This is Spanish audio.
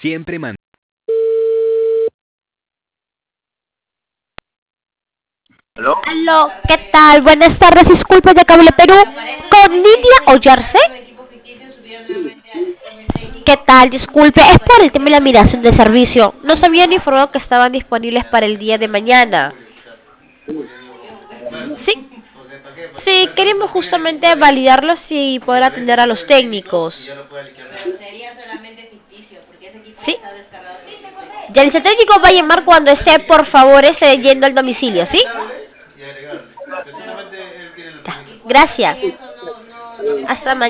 Siempre man. ¿Aló? Aló, ¿qué tal? Buenas tardes, disculpe de Cable Perú. ¿Con Nidia Ollarse? ¿Qué tal? Disculpe, es por el tema de la migración de servicio. Nos habían informado que estaban disponibles para el día de mañana. Sí, sí, queremos justamente validarlo y poder atender a los técnicos. Sí, ya el técnico va a llamar cuando esté, por favor, yendo al domicilio, ¿sí? Ya, gracias. Hasta mañana.